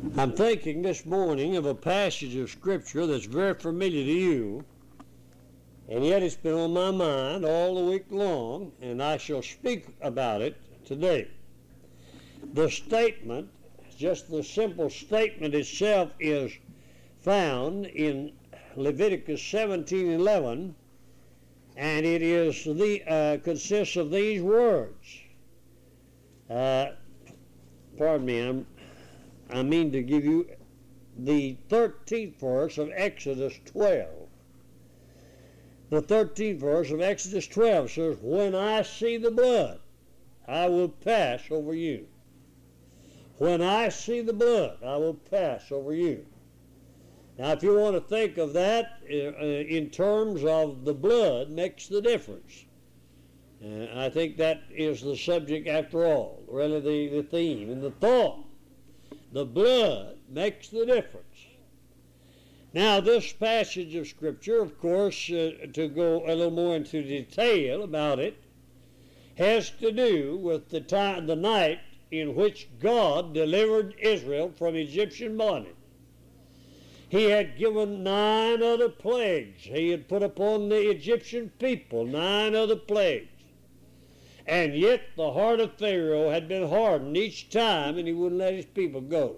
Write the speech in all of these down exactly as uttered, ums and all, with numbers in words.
I'm thinking this morning of a passage of Scripture that's very familiar to you, and yet it's been on my mind all the week long, and I shall speak about it today. The statement, just the simple statement itself, is found in Leviticus seventeen eleven, and it is the uh, consists of these words. Uh, pardon me, I'm, I mean to give you the thirteenth verse of Exodus twelve. The thirteenth verse of Exodus twelve says, "When I see the blood, I will pass over you." When I see the blood, I will pass over you. Now, if you want to think of that uh, in terms of the blood makes the difference. Uh, I think that is the subject after all, really the, the theme and the thought. The blood makes the difference. Now, this passage of Scripture, of course, uh, to go a little more into detail about it, has to do with the time, the night in which God delivered Israel from Egyptian bondage. He had given nine other plagues. He had put upon the Egyptian people nine other plagues. And yet the heart of Pharaoh had been hardened each time, and he wouldn't let his people go.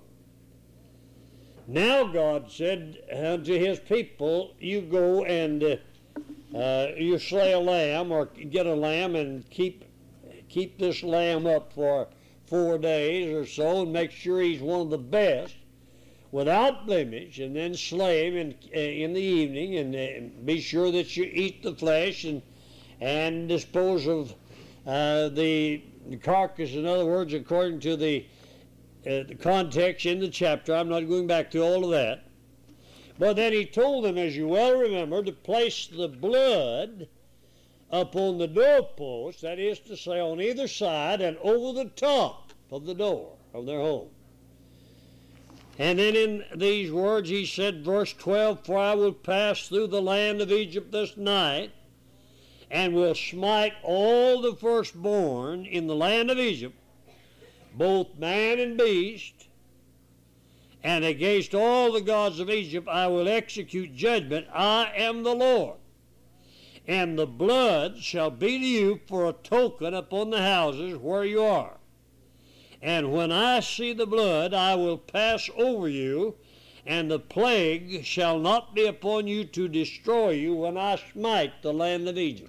Now God said unto his people, you go and uh, uh, you slay a lamb, or get a lamb and keep keep this lamb up for four days or so, and make sure he's one of the best, without blemish, and then slay him in, uh, in the evening, and uh, be sure that you eat the flesh and and dispose of uh, the carcass. In other words, according to the, uh, the context in the chapter. I'm not going back to all of that. But then he told them, as you well remember, to place the blood upon the doorpost, that is to say, on either side and over the top of the door of their home. And then in these words he said, verse twelve, "For I will pass through the land of Egypt this night, and will smite all the firstborn in the land of Egypt, both man and beast, and against all the gods of Egypt I will execute judgment. I am the Lord. And the blood shall be to you for a token upon the houses where you are. And when I see the blood, I will pass over you, and the plague shall not be upon you to destroy you when I smite the land of Egypt."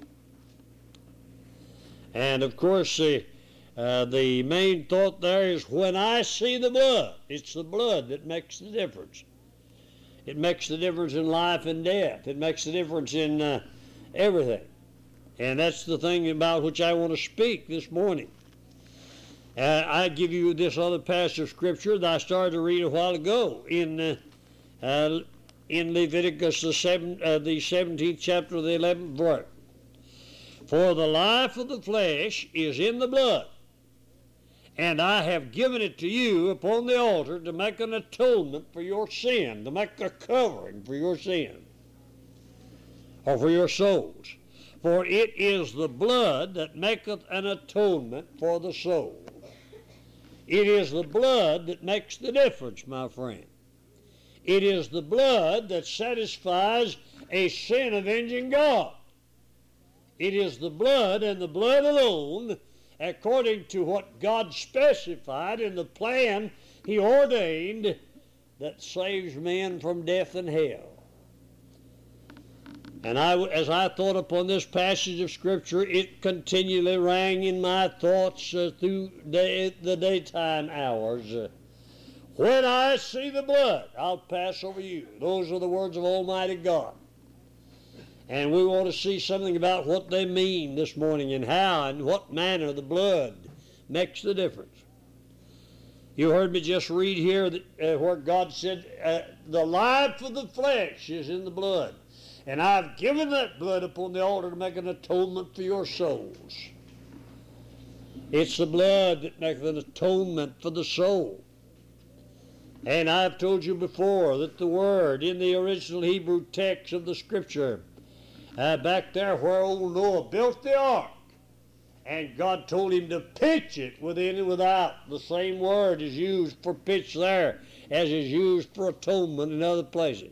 And of course, uh, uh, the main thought there is when I see the blood. It's the blood that makes the difference. It makes the difference in life and death. It makes the difference in uh, everything. And that's the thing about which I want to speak this morning. Uh, I give you this other passage of Scripture that I started to read a while ago in uh, uh, in Leviticus, the, seven, uh, the seventeenth chapter, the eleventh verse. "For the life of the flesh is in the blood, and I have given it to you upon the altar to make an atonement for your sin," to make a covering for your sin, or for your souls. "For it is the blood that maketh an atonement for the soul." It is the blood that makes the difference, my friend. It is the blood that satisfies a sin-avenging God. It is the blood and the blood alone, according to what God specified in the plan He ordained, that saves men from death and hell. And I, as I thought upon this passage of Scripture, it continually rang in my thoughts uh, through day, the daytime hours. Uh, when I see the blood, I'll pass over you. Those are the words of Almighty God. And we want to see something about what they mean this morning, and how and what manner the blood makes the difference. You heard me just read here that, uh, where God said, uh, the life of the flesh is in the blood. And I've given that blood upon the altar to make an atonement for your souls. It's the blood that makes an atonement for the soul. And I've told you before that the word in the original Hebrew text of the Scripture, uh, back there where old Noah built the ark, And God told him to pitch it within and without. The same word is used for pitch there as is used for atonement in other places.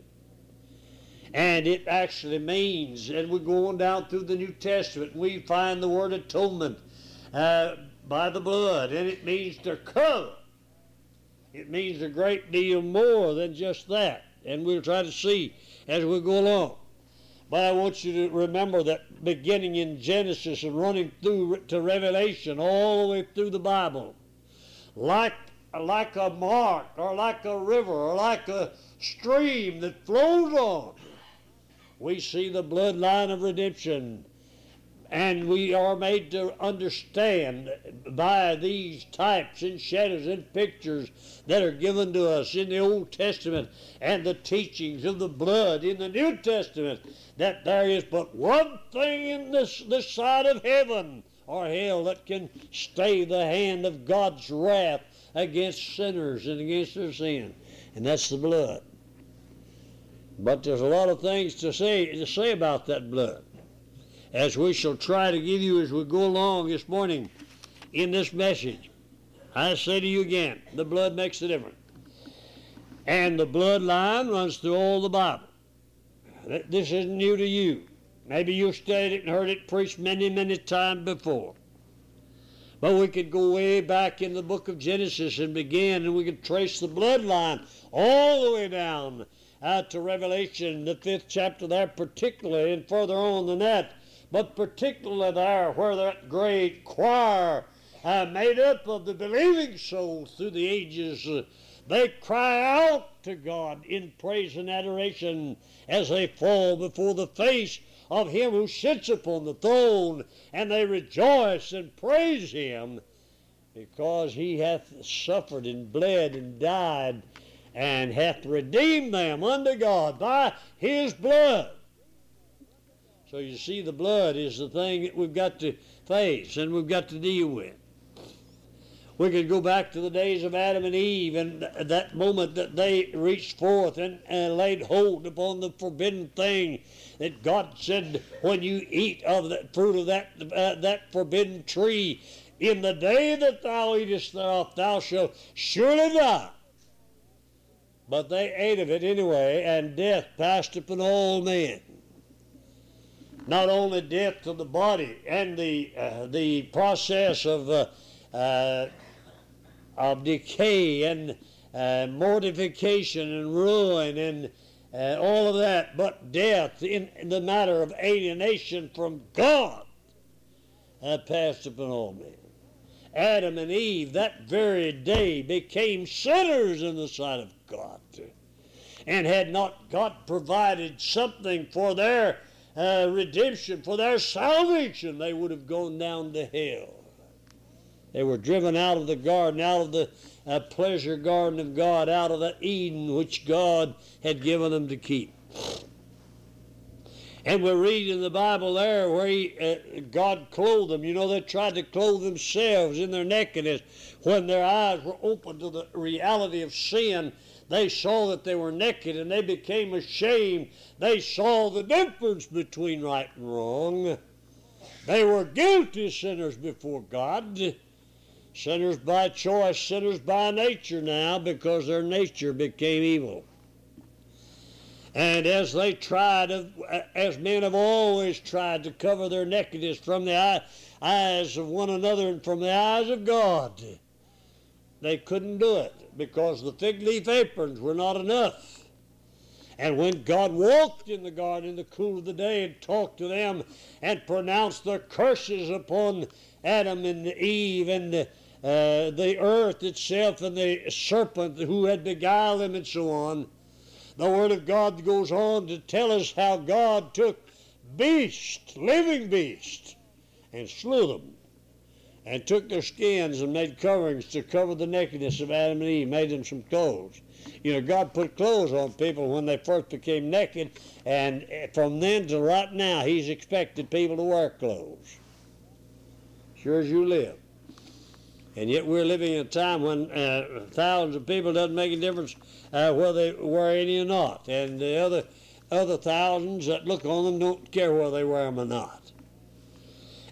And it actually means, and we're going down through the New Testament, we find the word atonement uh, by the blood, and it means to cover. It means a great deal more than just that, and we'll try to see as we go along. But I want you to remember that beginning in Genesis and running through to Revelation, all the way through the Bible, like, like a mark or like a river or like a stream that flows on, we see the bloodline of redemption, and we are made to understand by these types and shadows and pictures that are given to us in the Old Testament and the teachings of the blood in the New Testament that there is but one thing in this, this side of heaven or hell that can stay the hand of God's wrath against sinners and against their sin, and that's the blood. But there's a lot of things to say to say about that blood, as we shall try to give you as we go along this morning in this message. I say to you again, the blood makes the difference. And the bloodline runs through all the Bible. This isn't new to you. Maybe you've studied it and heard it preached many, many times before. But we could go way back in the book of Genesis and begin, and we could trace the bloodline all the way down Uh, to Revelation, the fifth chapter there particularly, and further on than that, but particularly there where that great choir uh, made up of the believing souls through the ages, uh, they cry out to God in praise and adoration as they fall before the face of him who sits upon the throne, and they rejoice and praise him because he hath suffered and bled and died and hath redeemed them unto God by his blood. So you see, the blood is the thing that we've got to face and we've got to deal with. We could go back to the days of Adam and Eve and that moment that they reached forth and, and laid hold upon the forbidden thing that God said, when you eat of the fruit of that, uh, that forbidden tree, in the day that thou eatest thereof, thou shalt surely die. But they ate of it anyway, and death passed upon all men. Not only death to the body and the uh, the process of uh, uh, of decay and uh, mortification and ruin and uh, all of that, but death in, in the matter of alienation from God uh, passed upon all men. Adam and Eve that very day became sinners in the sight of God. And had not God provided something for their uh, redemption, for their salvation, they would have gone down to hell. They were driven out of the garden, out of the uh, pleasure garden of God, out of the Eden which God had given them to keep. And we read in the Bible there where he, uh, God clothed them. You know, they tried to clothe themselves in their nakedness. When their eyes were opened to the reality of sin, they saw that they were naked and they became ashamed. They saw the difference between right and wrong. They were guilty sinners before God. Sinners by choice, sinners by nature now, because their nature became evil. And as they tried, as men have always tried to cover their nakedness from the eyes of one another and from the eyes of God, they couldn't do it because the fig leaf aprons were not enough. And when God walked in the garden in the cool of the day and talked to them and pronounced the curses upon Adam and Eve and the, uh, the earth itself and the serpent who had beguiled them and so on, the Word of God goes on to tell us how God took beasts, living beasts, and slew them, and took their skins and made coverings to cover the nakedness of Adam and Eve, made them some clothes. You know, God put clothes on people when they first became naked, and from then to right now, He's expected people to wear clothes. Sure as you live. And yet we're living in a time when uh, thousands of people doesn't make a difference uh, whether they wear any or not. And the other other thousands that look on them don't care whether they wear them or not.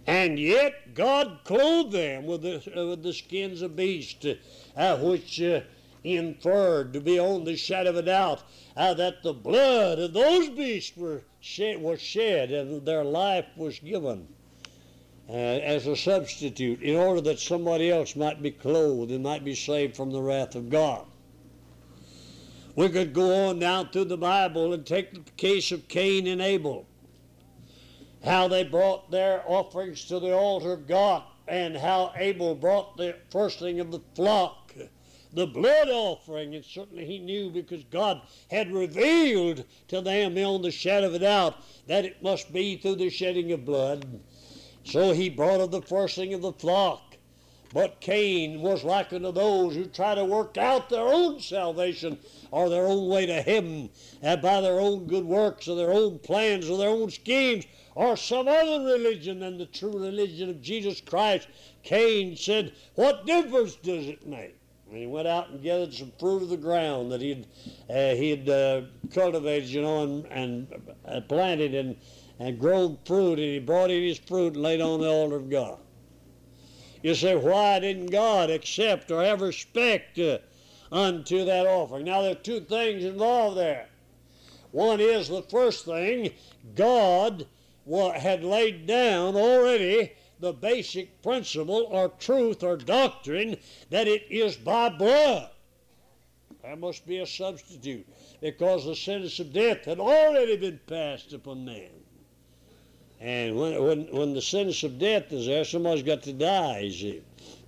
And yet God clothed them with the, uh, with the skins of beasts, uh, which uh, inferred to be on the shadow of a doubt uh, that the blood of those beasts were shed, was shed and their life was given uh, as a substitute in order that somebody else might be clothed and might be saved from the wrath of God. We could go on down through the Bible and take the case of Cain and Abel, how they brought their offerings to the altar of God, and how Abel brought the firstling of the flock, the blood offering, and certainly he knew because God had revealed to them beyond the shadow of a doubt that it must be through the shedding of blood. So he brought of the firstling of the flock. But Cain was like unto those who try to work out their own salvation or their own way to heaven uh, by their own good works or their own plans or their own schemes or some other religion than the true religion of Jesus Christ. Cain said, what difference does it make? And he went out and gathered some fruit of the ground that he'd, uh, he'd uh, cultivated, you know, and, and uh, planted and, and grown fruit, and he brought in his fruit and laid it on the altar of God. You say, why didn't God accept or have respect uh, unto that offering? Now, there are two things involved there. One is the first thing, God had laid down already the basic principle or truth or doctrine that it is by blood. There must be a substitute because the sentence of death had already been passed upon man. And when, when, when the sentence of death is there, somebody's got to die, you see.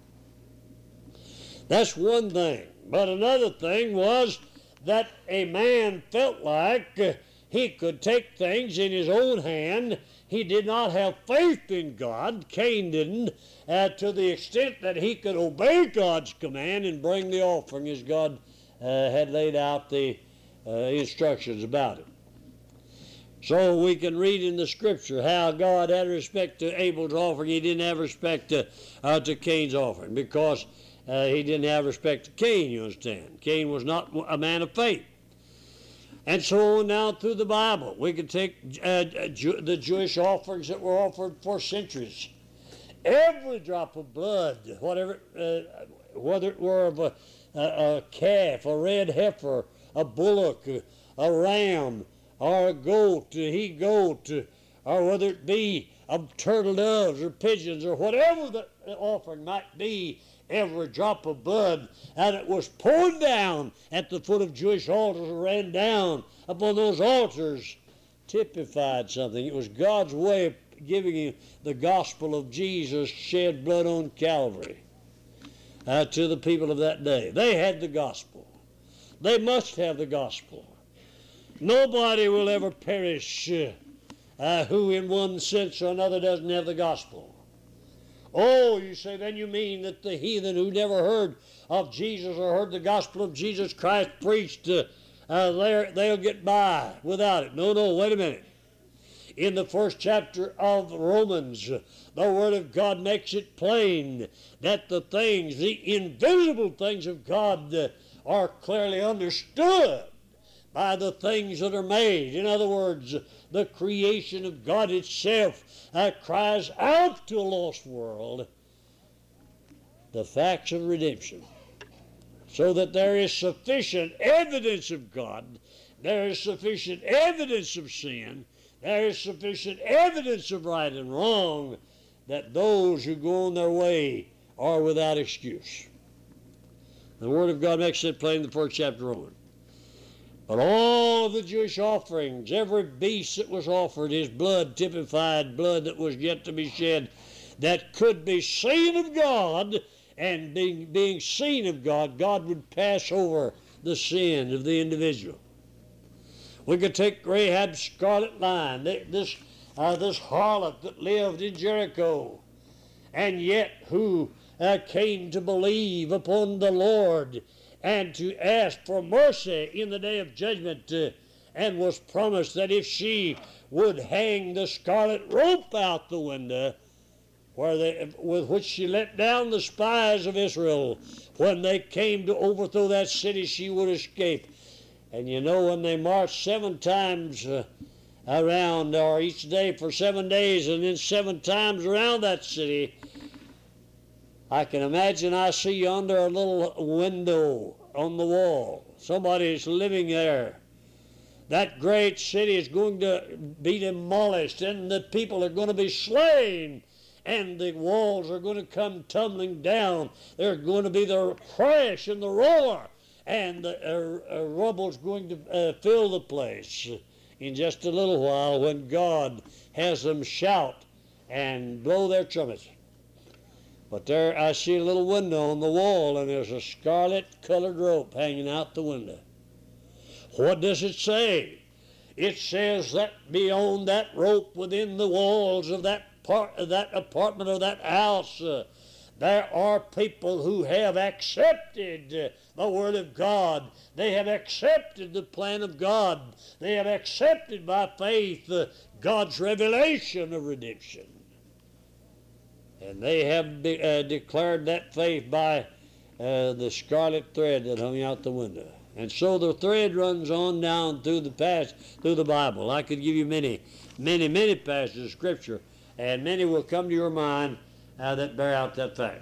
That's one thing. But another thing was that a man felt like uh, he could take things in his own hand. He did not have faith in God. Cain didn't, uh, to the extent that he could obey God's command and bring the offering as God uh, had laid out the uh, instructions about it. So we can read in the scripture how God had respect to Abel's offering. He didn't have respect to, uh, to Cain's offering because uh, he didn't have respect to Cain, you understand. Cain was not a man of faith. And so on down through the Bible, we can take uh, Jew, the Jewish offerings that were offered for centuries. Every drop of blood, whatever, uh, whether it were of a, a, a calf, a red heifer, a bullock, a, a ram, or a goat, a he goat, or whether it be of turtle doves or pigeons or whatever the offering might be, every drop of blood, and it was poured down at the foot of Jewish altars and ran down upon those altars, typified something. It was God's way of giving you the gospel of Jesus shed blood on Calvary uh, to the people of that day. They had the gospel. They must have the gospel. Nobody will ever perish uh, who in one sense or another doesn't have the gospel. Oh, you say, then you mean that the heathen who never heard of Jesus or heard the gospel of Jesus Christ preached, uh, uh, they'll get by without it. No, no, wait a minute. In the first chapter of Romans, the Word of God makes it plain that the things, the invisible things of God uh, are clearly understood by the things that are made. In other words, the creation of God itself uh, cries out to a lost world the facts of redemption, so that there is sufficient evidence of God, there is sufficient evidence of sin, there is sufficient evidence of right and wrong, that those who go on their way are without excuse. The Word of God makes it plain in the first chapter of Romans. But all of the Jewish offerings, every beast that was offered, his blood typified blood that was yet to be shed, that could be seen of God, and being, being seen of God, God would pass over the sin of the individual. We could take Rahab's scarlet line, this, uh, this harlot that lived in Jericho, and yet who uh, came to believe upon the Lord and to ask for mercy in the day of judgment, uh, and was promised that if she would hang the scarlet rope out the window, where they, with which she let down the spies of Israel, when they came to overthrow that city, she would escape. And you know, when they marched seven times uh, around, or each day for seven days, and then seven times around that city. I can imagine I see yonder a little window on the wall. Somebody's living there. That great city is going to be demolished, and the people are going to be slain, and the walls are going to come tumbling down. There's going to be the crash and the roar, and the uh, uh, rubble's going to uh, fill the place in just a little while when God has them shout and blow their trumpets. But there I see a little window on the wall, and there's a scarlet-colored rope hanging out the window. What does it say? It says that beyond that rope, within the walls of that part of that apartment or that house, uh, there are people who have accepted uh, the Word of God. They have accepted the plan of God. They have accepted by faith uh, God's revelation of redemption. And they have de- uh, declared that faith by uh, the scarlet thread that hung out the window. And so the thread runs on down through the past, through the Bible. I could give you many, many, many passages of Scripture, and many will come to your mind uh, that bear out that fact.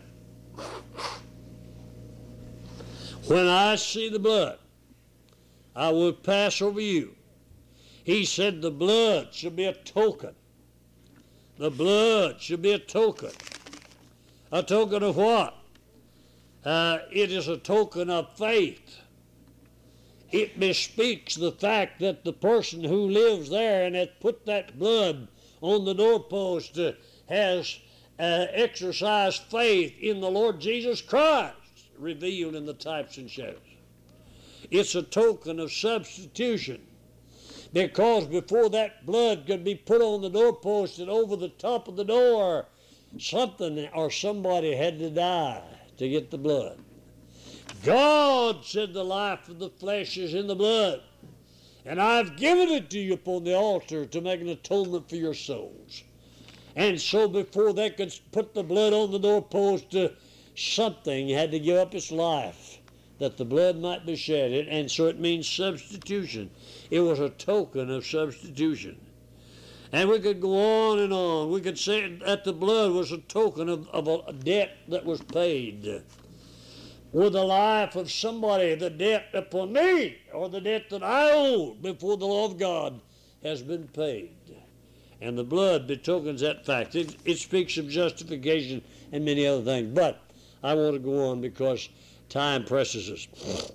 When I see the blood, I will pass over you. He said the blood should be a token. The blood should be a token. A token of what? Uh, it is a token of faith. It bespeaks the fact that the person who lives there and has put that blood on the doorpost uh, has uh, exercised faith in the Lord Jesus Christ, revealed in the types and shadows. It's a token of substitution, because before that blood could be put on the doorpost and over the top of the door, something or somebody had to die to get the blood. God said the life of the flesh is in the blood, and I've given it to you upon the altar to make an atonement for your souls. And so before they could put the blood on the doorpost, uh, something had to give up its life that the blood might be shed. And so it means substitution. It was a token of substitution. And we could go on and on. We could say that the blood was a token of, of a debt that was paid. With the life of somebody, the debt upon me, or the debt that I owed before the law of God has been paid. And the blood betokens that fact. It, it speaks of justification and many other things. But I want to go on because time presses us.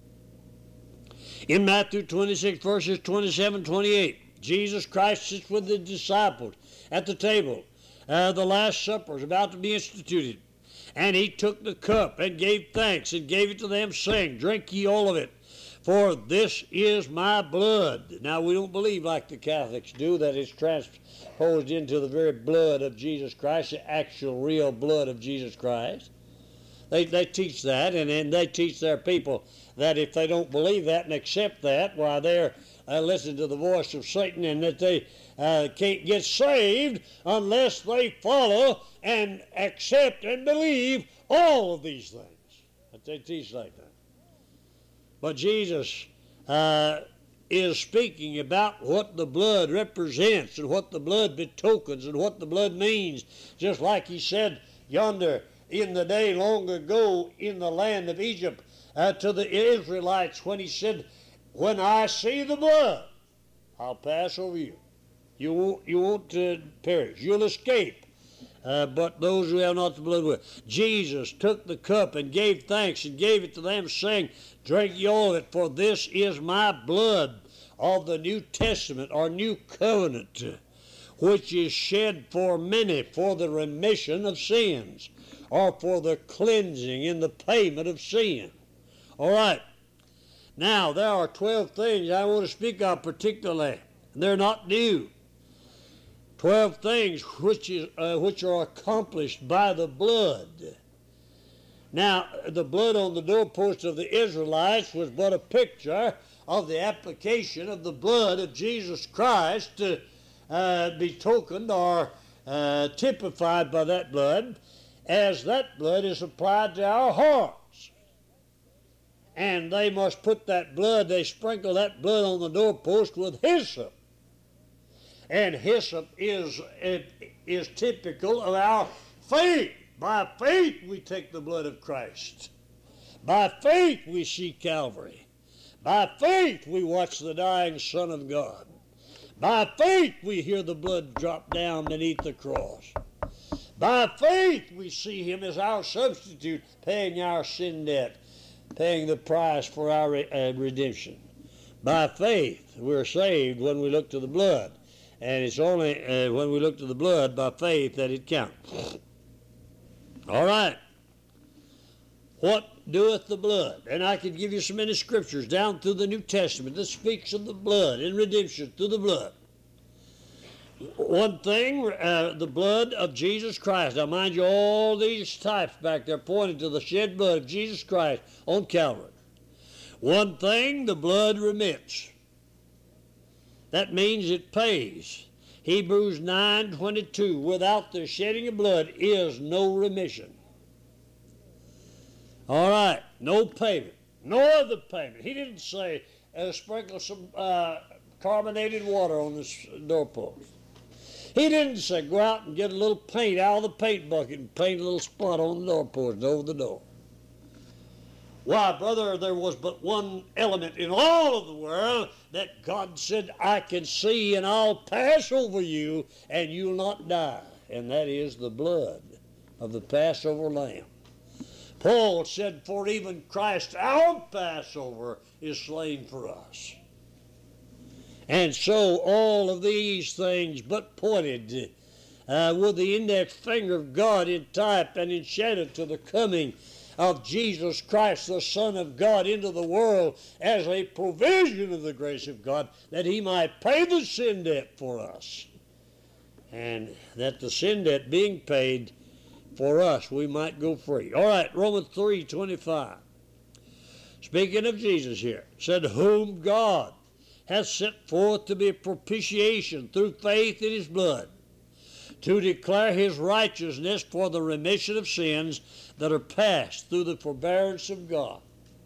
In Matthew twenty-six, verses twenty-seven, twenty-eight, Jesus Christ sits with the disciples at the table. Uh, the Last Supper is about to be instituted. And he took the cup and gave thanks and gave it to them, saying, "Drink ye all of it, for this is my blood." Now, we don't believe like the Catholics do, that it's transposed into the very blood of Jesus Christ, the actual real blood of Jesus Christ. They, they teach that, and, and they teach their people that if they don't believe that and accept that, why they're uh, listening to the voice of Satan, and that they uh, can't get saved unless they follow and accept and believe all of these things. That they teach like that. But Jesus uh, is speaking about what the blood represents and what the blood betokens and what the blood means, just like he said yonder in the day long ago in the land of Egypt uh, to the Israelites when he said, "When I see the blood, I'll pass over you. You won't, you won't uh, perish. You'll escape. Uh, but those who have not the blood will." Jesus took the cup and gave thanks and gave it to them, saying, "Drink ye all of it, for this is my blood of the New Testament," or New Covenant, "which is shed for many for the remission of sins," or for the cleansing and the payment of sin. All right. Now, there are twelve things I want to speak of particularly. They're not new. Twelve things which, is, uh, which are accomplished by the blood. Now, the blood on the doorpost of the Israelites was but a picture of the application of the blood of Jesus Christ to uh, be tokened or uh, typified by that blood, as that blood is applied to our hearts. And they must put that blood, they sprinkle that blood on the doorpost with hyssop. And hyssop is, is typical of our faith. By faith we take the blood of Christ. By faith we see Calvary. By faith we watch the dying Son of God. By faith we hear the blood drop down beneath the cross. By faith we see him as our substitute, paying our sin debt, paying the price for our uh, redemption. By faith we're saved when we look to the blood. And it's only uh, when we look to the blood by faith that it counts. All right. What doeth the blood? And I could give you so many scriptures down through the New Testament that speaks of the blood and redemption through the blood. One thing, uh, the blood of Jesus Christ. Now mind you, all these types back there pointing to the shed blood of Jesus Christ on Calvary. One thing, the blood remits. That means it pays. Hebrews nine twenty-two, without the shedding of blood is no remission. All right, no payment, no other payment. He didn't say uh, sprinkle some uh, carbonated water on this doorpost. He didn't say go out and get a little paint out of the paint bucket and paint a little spot on the doorpost and over the door. Why, brother, there was but one element in all of the world that God said, I can see and I'll pass over you and you'll not die. And that is the blood of the Passover lamb. Paul said, for even Christ, our Passover, is slain for us. And so all of these things but pointed uh, with the index finger of God in type and in shadow to the coming of Jesus Christ, the Son of God, into the world as a provision of the grace of God, that he might pay the sin debt for us. And that the sin debt being paid for us, we might go free. All right, Romans three twenty-five. Speaking of Jesus here, said, whom God hath set forth to be a propitiation through faith in his blood, to declare his righteousness for the remission of sins that are past through the forbearance of God.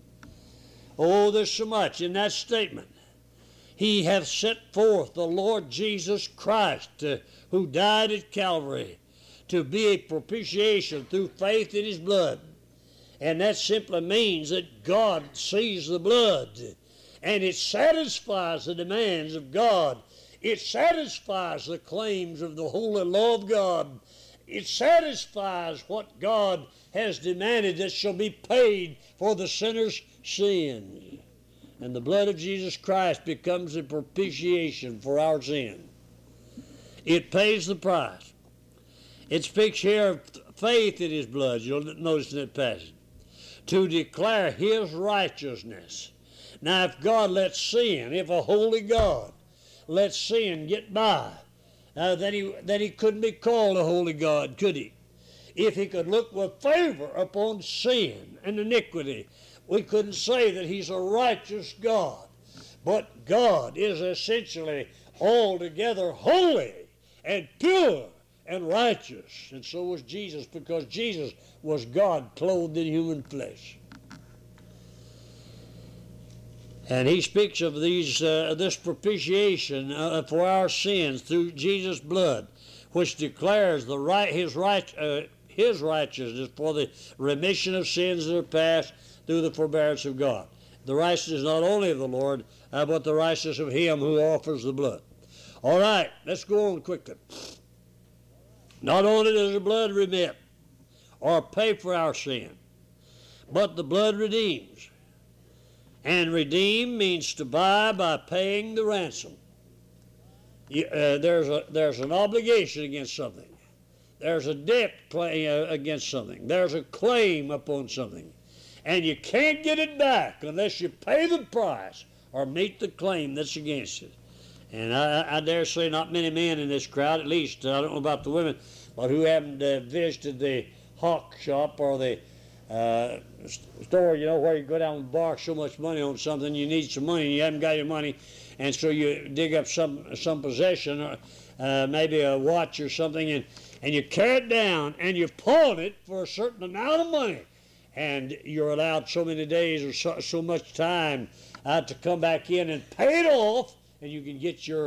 Oh, there's so much in that statement. He hath set forth the Lord Jesus Christ, uh, who died at Calvary, to be a propitiation through faith in his blood. And that simply means that God sees the blood, and it satisfies the demands of God. It satisfies the claims of the holy law of God. It satisfies what God has demanded that shall be paid for the sinner's sins. And the blood of Jesus Christ becomes a propitiation for our sin. It pays the price. It speaks here of faith in his blood, you'll notice in that passage, to declare his righteousness. Now, if God lets sin, if a holy God lets sin get by, uh, then, he, then he couldn't be called a holy God, could he? If he could look with favor upon sin and iniquity, we couldn't say that he's a righteous God. But God is essentially altogether holy and pure and righteous. And so was Jesus, because Jesus was God clothed in human flesh. And he speaks of these, uh, this propitiation uh, for our sins through Jesus' blood, which declares the right, his, right, uh, his righteousness for the remission of sins that are past through the forbearance of God. The righteousness not only of the Lord, uh, but the righteousness of him who offers the blood. All right, let's go on quickly. Not only does the blood remit or pay for our sin, but the blood redeems. And redeem means to buy by paying the ransom. You, uh, there's, a, there's an obligation against something. There's a debt claim, uh, against something. There's a claim upon something. And you can't get it back unless you pay the price or meet the claim that's against it. And I, I dare say not many men in this crowd, at least, I don't know about the women, but who haven't uh, visited the hawk shop or the uh, store, you know, where you go down and borrow so much money on something, you need some money and you haven't got your money, and so you dig up some some possession, or uh, maybe a watch or something, and, and you carry it down and you pawn it for a certain amount of money, and you're allowed so many days or so, so much time uh, to come back in and pay it off, and you can get your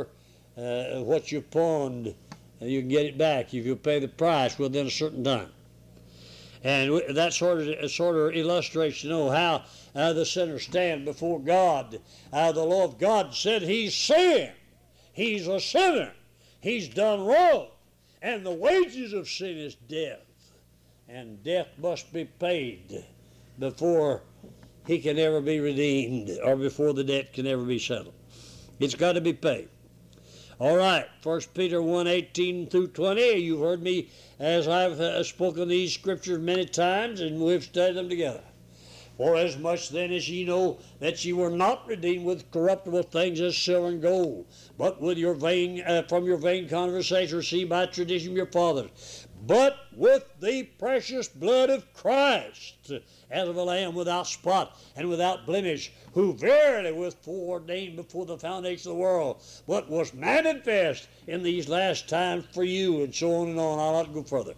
uh, what you pawned, uh, you can get it back if you pay the price within a certain time. And that sort of, sort of illustrates, you know, how uh, the sinner stand before God. Uh, the law of God said he's sin. He's a sinner. He's done wrong. And the wages of sin is death. And death must be paid before he can ever be redeemed, or before the debt can ever be settled. It's got to be paid. All right, First Peter one, eighteen through twenty. You've heard me as I've uh, spoken these scriptures many times, and we've studied them together. For as much then as ye know that ye were not redeemed with corruptible things as silver and gold, but with your vain, uh, from your vain conversation received by tradition of your fathers, but with the precious blood of Christ, as of a lamb without spot and without blemish, who verily was foreordained before the foundation of the world, but was manifest in these last times for you, and so on and on. I'll not go further.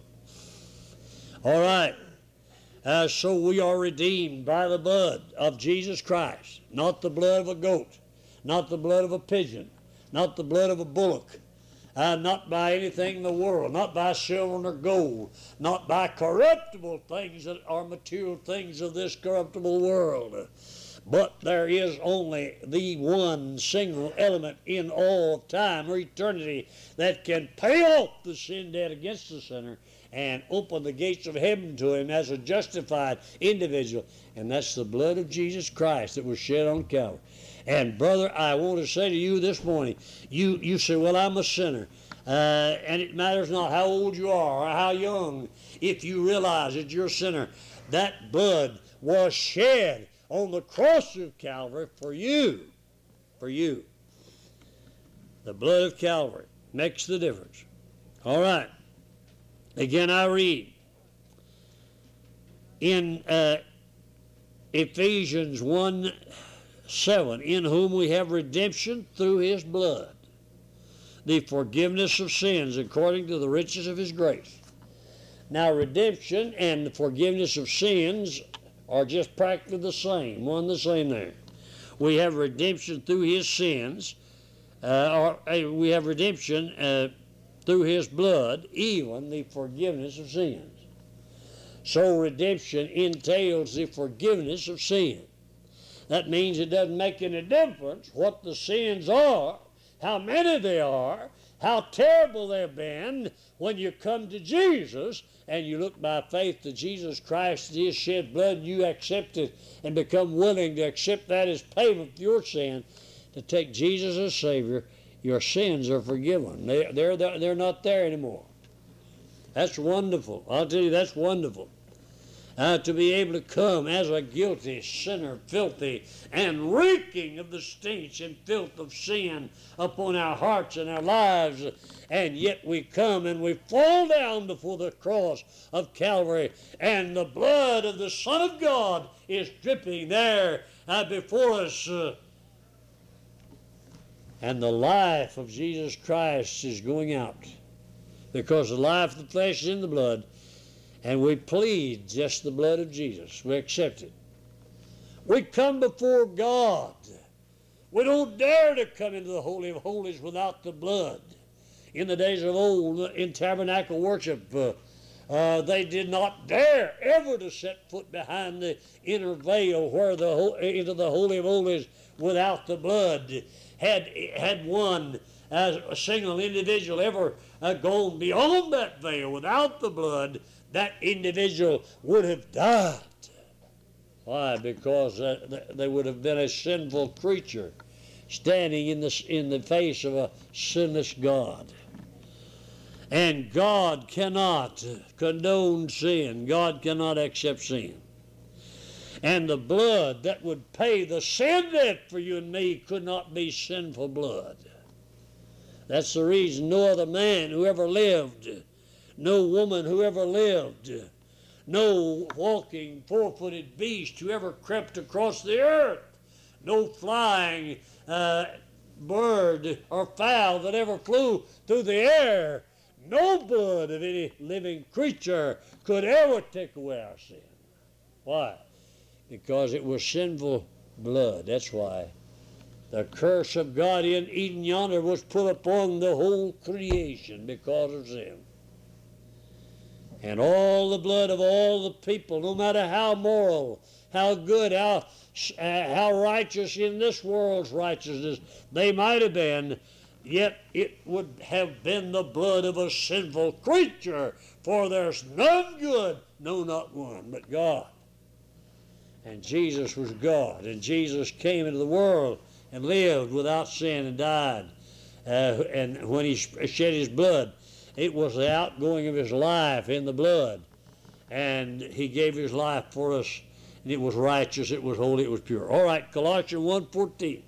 All right. Uh, so we are redeemed by the blood of Jesus Christ, not the blood of a goat, not the blood of a pigeon, not the blood of a bullock, uh, not by anything in the world, not by silver or gold, not by corruptible things that are material things of this corruptible world. But there is only the one single element in all of time or eternity that can pay off the sin debt against the sinner and open the gates of heaven to him as a justified individual, and that's the blood of Jesus Christ that was shed on Calvary. And brother, I want to say to you this morning, you, you say, well, I'm a sinner, uh, and it matters not how old you are or how young, if you realize that you're a sinner, that blood was shed on the cross of Calvary for you, for you. The blood of Calvary makes the difference. All right. Again, I read in uh, Ephesians one seven, in whom we have redemption through his blood, the forgiveness of sins according to the riches of his grace. Now, redemption and the forgiveness of sins are just practically the same, one the same there. We have redemption through his sins, uh, or uh, we have redemption uh, through his blood, even the forgiveness of sins. So redemption entails the forgiveness of sin. That means it doesn't make any difference what the sins are, how many they are, how terrible they've been. When you come to Jesus and you look by faith to Jesus Christ, his shed blood, and you accept it and become willing to accept that as payment for your sin, to take Jesus as Savior, your sins are forgiven. They, they're, they're not there anymore. That's wonderful. I'll tell you, that's wonderful. Uh, to be able to come as a guilty sinner, filthy, and reeking of the stench and filth of sin upon our hearts and our lives, and yet we come and we fall down before the cross of Calvary, and the blood of the Son of God is dripping there uh, before us. Uh, And the life of Jesus Christ is going out, because the life of the flesh is in the blood, and we plead just the blood of Jesus. We accept it. We come before God. We don't dare to come into the Holy of Holies without the blood. In the days of old, in tabernacle worship, uh, uh, they did not dare ever to set foot behind the inner veil where the into the Holy of Holies without the blood. Had, had one, as a single individual, ever uh, gone beyond that veil without the blood, that individual would have died. Why? Because uh, they would have been a sinful creature standing in the, in the face of a sinless God. And God cannot condone sin. God cannot accept sin. And the blood that would pay the sin debt for you and me could not be sinful blood. That's the reason no other man who ever lived, no woman who ever lived, no walking four-footed beast who ever crept across the earth, no flying uh, bird or fowl that ever flew through the air, no blood of any living creature could ever take away our sin. Why? Because it was sinful blood. That's why. The curse of God in Eden yonder was put upon the whole creation because of sin. And all the blood of all the people, no matter how moral, how good, how, uh, how righteous in this world's righteousness they might have been, yet it would have been the blood of a sinful creature, for there's none good, no, not one, but God. And Jesus was God, and Jesus came into the world and lived without sin and died. Uh, and when he shed his blood, it was the outgoing of his life in the blood. And he gave his life for us, and it was righteous, it was holy, it was pure. All right, Colossians one fourteen.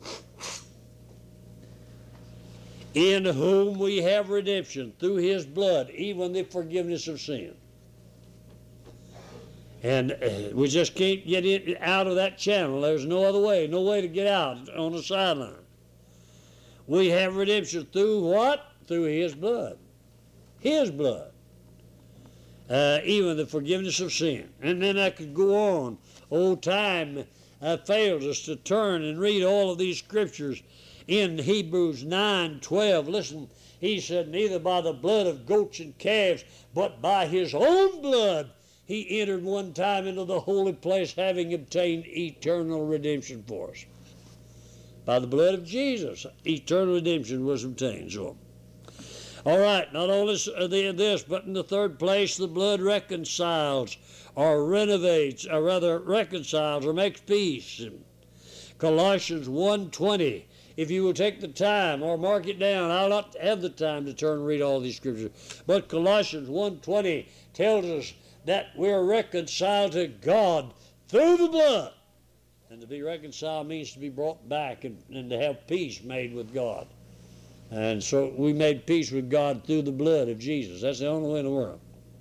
In whom we have redemption through his blood, even the forgiveness of sin. And uh, we just can't get it out of that channel. There's no other way, no way to get out on the sideline. We have redemption through what? Through his blood. His blood. Uh, even the forgiveness of sin. And then I could go on. Old time uh, fails us to turn and read all of these scriptures. In Hebrews nine twelve, listen, he said, neither by the blood of goats and calves, but by his own blood, he entered one time into the holy place, having obtained eternal redemption for us. By the blood of Jesus, eternal redemption was obtained. So, all right, not only this, but in the third place, the blood reconciles or renovates, or rather reconciles or makes peace. Colossians one twenty. If you will take the time or mark it down, I'll not have the time to turn and read all these scriptures. But Colossians one twenty tells us that we're reconciled to God through the blood. And to be reconciled means to be brought back and, and to have peace made with God. And so we made peace with God through the blood of Jesus. That's the only way in the world.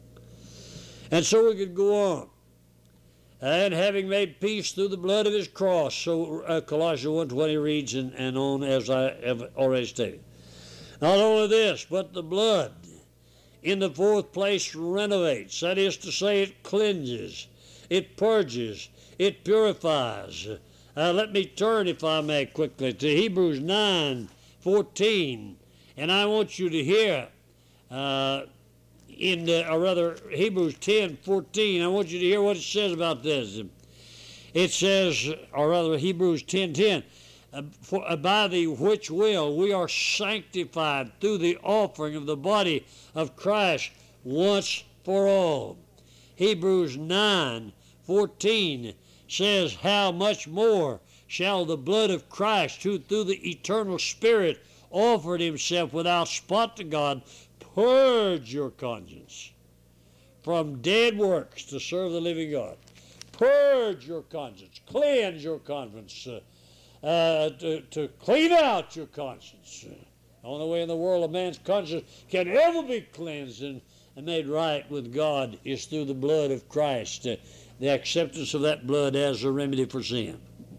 And so we could go on. And having made peace through the blood of his cross. So uh, Colossians one twenty reads and, and on as I have already stated. Not only this, but the blood in the fourth place renovates. That is to say, it cleanses, it purges, it purifies. Uh, let me turn, if I may, quickly to Hebrews nine fourteen. And I want you to hear uh, in, the, or rather, Hebrews ten fourteen, I want you to hear what it says about this. It says, or rather, Hebrews ten ten, uh, for, uh, by the which will we are sanctified through the offering of the body of Christ once for all. Hebrews nine fourteen says, how much more shall the blood of Christ, who through the eternal Spirit offered himself without spot to God, purge your conscience from dead works to serve the living God. Purge your conscience, cleanse your conscience, uh, uh, to, to clean out your conscience. The only way in the world a man's conscience can ever be cleansed and, and made right with God is through the blood of Christ, uh, the acceptance of that blood as a remedy for sin.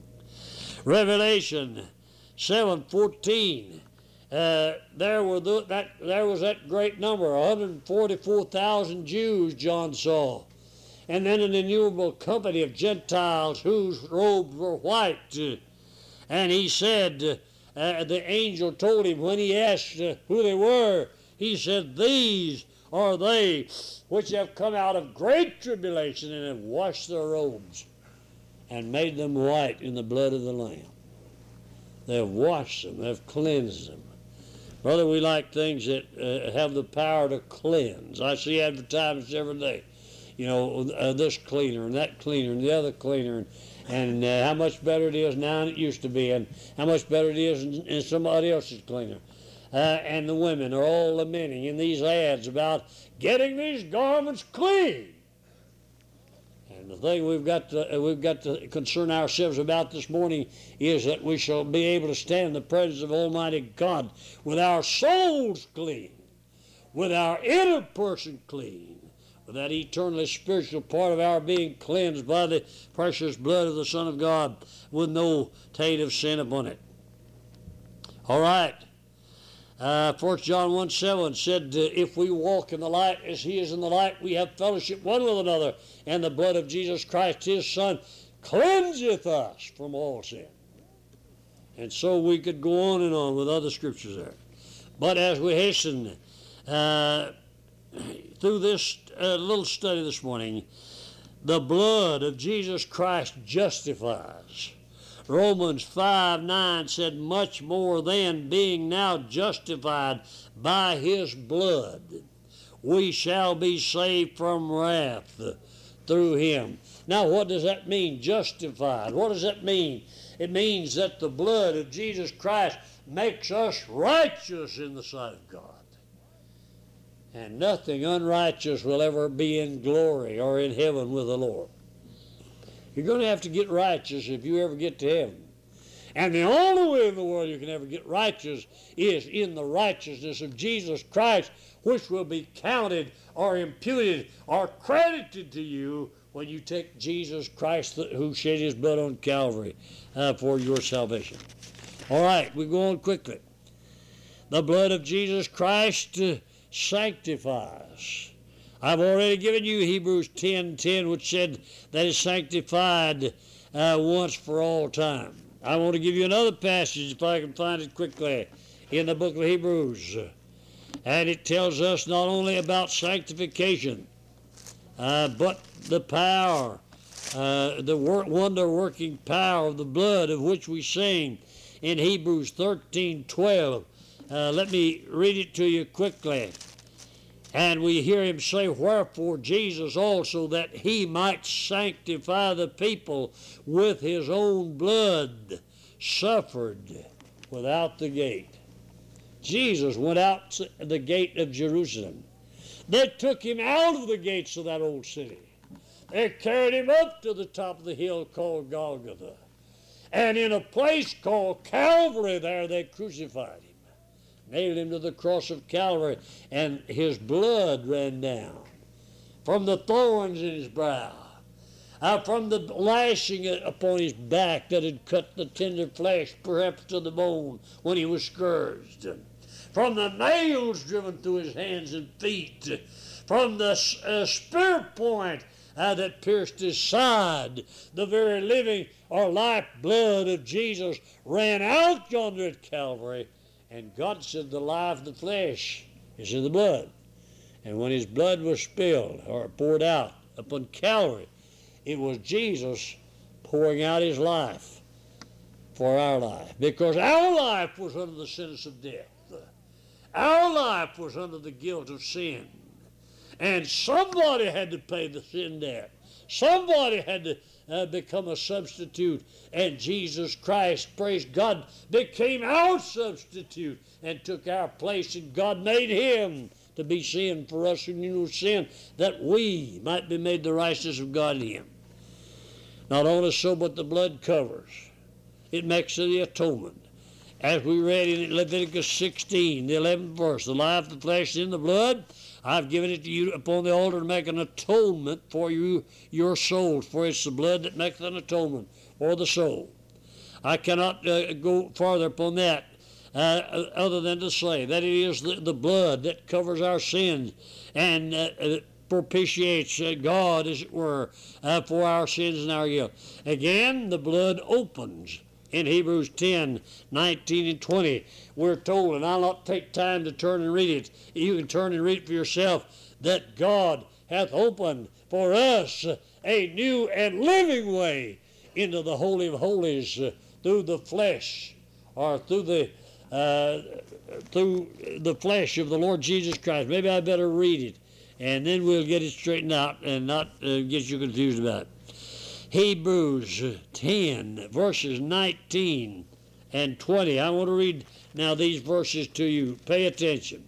Revelation seven fourteen. Uh, there were the, that there was that great number, one hundred forty-four thousand Jews John saw, and then an innumerable company of Gentiles whose robes were white. Uh, and he said, uh, the angel told him when he asked uh, who they were, he said, these are they which have come out of great tribulation and have washed their robes and made them white in the blood of the Lamb. They have washed them, they have cleansed them. Brother, we like things that uh, have the power to cleanse. I see advertisements every day. You know, uh, this cleaner and that cleaner and the other cleaner, and, and uh, how much better it is now than it used to be, and how much better it is in, in somebody else's cleaner. Uh, and the women are all lamenting in these ads about getting these garments clean. And the thing we've got to, uh, we've got to concern ourselves about this morning is that we shall be able to stand in the presence of Almighty God with our souls clean, with our inner person clean, with that eternally spiritual part of our being cleansed by the precious blood of the Son of God with no taint of sin upon it. All right. Uh, First John one seven said, uh, if we walk in the light as he is in the light, we have fellowship one with another, and the blood of Jesus Christ, his Son, cleanseth us from all sin. And so we could go on and on with other scriptures there. But as we hasten uh, through this uh, little study this morning, the blood of Jesus Christ justifies. Romans five nine said, much more then, being now justified by his blood, we shall be saved from wrath through him. Now, what does that mean, justified? What does that mean? It means that the blood of Jesus Christ makes us righteous in the sight of God. And nothing unrighteous will ever be in glory or in heaven with the Lord. You're going to have to get righteous if you ever get to heaven. And the only way in the world you can ever get righteous is in the righteousness of Jesus Christ, which will be counted or imputed or credited to you when you take Jesus Christ who shed his blood on Calvary uh, for your salvation. All right, we go on quickly. The blood of Jesus Christ uh, sanctifies. I've already given you Hebrews ten ten, which said that is sanctified uh, once for all time. I want to give you another passage, if I can find it quickly, in the book of Hebrews. And it tells us not only about sanctification, uh, but the power, uh, the wor- wonder-working power of the blood of which we sing in Hebrews thirteen twelve. Uh, let me read it to you quickly. And we hear him say, wherefore Jesus also, that he might sanctify the people with his own blood, suffered without the gate. Jesus went out the gate of Jerusalem. They took him out of the gates of that old city. They carried him up to the top of the hill called Golgotha. And in a place called Calvary there, they crucified him. Nailed him to the cross of Calvary, and his blood ran down from the thorns in his brow, uh, from the lashing upon his back that had cut the tender flesh, perhaps to the bone, when he was scourged, from the nails driven through his hands and feet, from the uh, spear point uh, that pierced his side. The very living or life blood of Jesus ran out yonder at Calvary. And God said the life of the flesh is in the blood. And when his blood was spilled or poured out upon Calvary, it was Jesus pouring out his life for our life. Because our life was under the sentence of death. Our life was under the guilt of sin. And somebody had to pay the sin debt. Somebody had to uh, become a substitute. And Jesus Christ, praise God, became our substitute and took our place. And God made him to be sin for us who knew no sin, that we might be made the righteousness of God in him. Not only so, but the blood covers. It makes the atonement. As we read in Leviticus sixteen, the eleventh verse, the life of the flesh is in the blood. I've given it to you upon the altar to make an atonement for you, your souls, for it's the blood that maketh an atonement for the soul. I cannot uh, go farther upon that uh, other than to say that it is the, the blood that covers our sins and uh, uh, propitiates uh, God, as it were, uh, for our sins and our guilt. Again, the blood opens. In Hebrews ten, nineteen, and twenty, we're told, and I'll not take time to turn and read it. You can turn and read it for yourself, that God hath opened for us a new and living way into the Holy of Holies uh, through the flesh, or through the uh, through the flesh of the Lord Jesus Christ. Maybe I better read it, and then we'll get it straightened out and not uh, get you confused about it. Hebrews ten, verses nineteen and twenty. I want to read now these verses to you. Pay attention.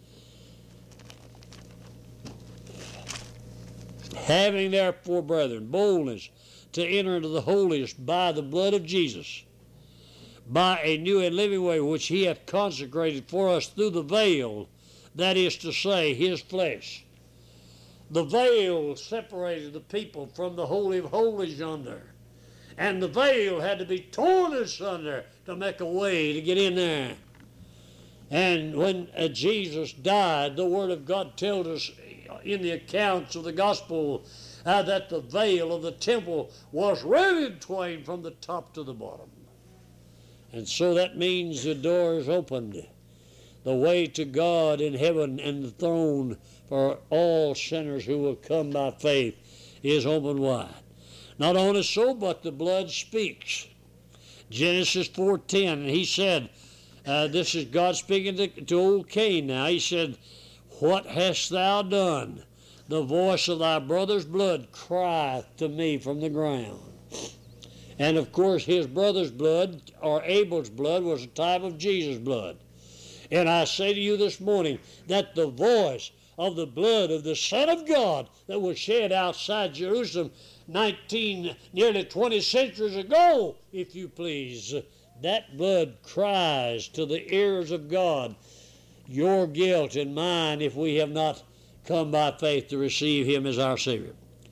Having therefore, brethren, boldness to enter into the holiest by the blood of Jesus, by a new and living way which he hath consecrated for us through the veil, that is to say, his flesh. The veil separated the people from the Holy of Holies yonder. And the veil had to be torn asunder to make a way to get in there. And when uh, Jesus died, the Word of God tells us in the accounts of the gospel uh, that the veil of the temple was rent in twain from the top to the bottom. And so that means the door is opened. The way to God in heaven and the throne for all sinners who will come by faith is open wide. Not only so, but the blood speaks. Genesis four ten, and he said, uh, this is God speaking to, to old Cain now. He said, what hast thou done? The voice of thy brother's blood crieth to me from the ground. And of course his brother's blood, or Abel's blood, was a type of Jesus' blood. And I say to you this morning that the voice of the blood of the Son of God that was shed outside Jerusalem nineteen, nearly twenty centuries ago, if you please, that blood cries to the ears of God, your guilt and mine if we have not come by faith to receive him as our Savior.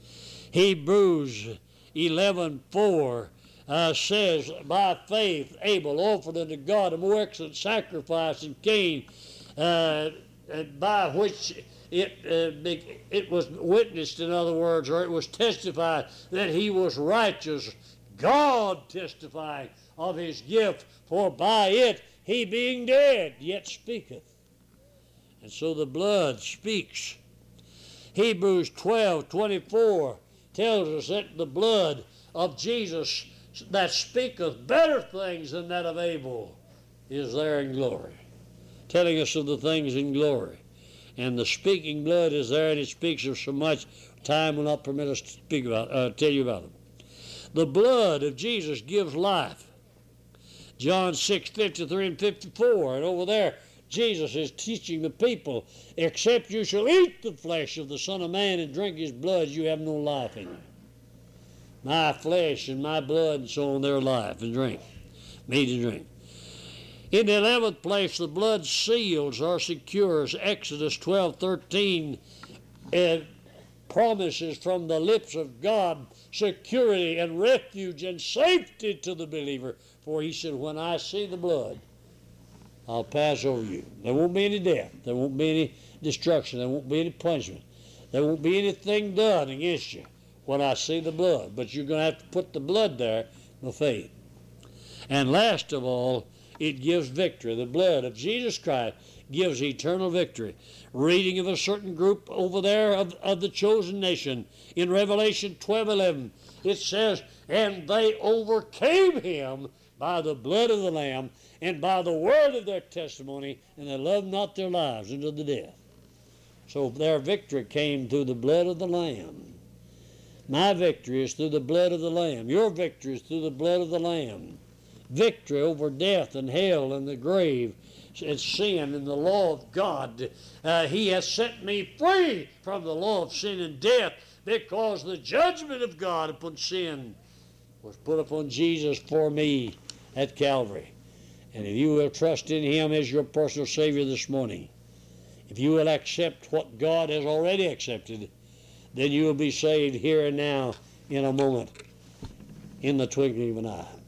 Hebrews eleven four uh, says, by faith Abel offered unto God a more excellent sacrifice than Cain, uh, by which it, uh, it was witnessed, in other words, or it was testified that he was righteous, God testifying of his gift, for by it he being dead yet speaketh. And so the blood speaks. Hebrews twelve twenty-four tells us that the blood of Jesus that speaketh better things than that of Abel is there in glory, telling us of the things in glory. And the speaking blood is there, and it speaks of so much time will not permit us to speak about, uh, tell you about them. The blood of Jesus gives life. John six fifty-three and fifty-four, and over there Jesus is teaching the people, except you shall eat the flesh of the Son of Man and drink his blood, you have no life in you. My flesh and my blood and so on, their life and drink, meat and drink. In the eleventh place, the blood seals or secures. Exodus twelve thirteen and promises from the lips of God security and refuge and safety to the believer. For he said, when I see the blood, I'll pass over you. There won't be any death. There won't be any destruction. There won't be any punishment. There won't be anything done against you when I see the blood. But you're going to have to put the blood there with faith. And last of all, it gives victory. The blood of Jesus Christ gives eternal victory. Reading of a certain group over there of, of the chosen nation in Revelation twelve eleven, it says, and they overcame him by the blood of the Lamb and by the word of their testimony, and they loved not their lives unto the death. So their victory came through the blood of the Lamb. My victory is through the blood of the Lamb. Your victory is through the blood of the Lamb. Victory over death and hell and the grave and sin and the law of God. Uh, he has set me free from the law of sin and death, because the judgment of God upon sin was put upon Jesus for me at Calvary. And if you will trust in him as your personal Savior this morning, if you will accept what God has already accepted, then you will be saved here and now in a moment, in the twinkling of an eye.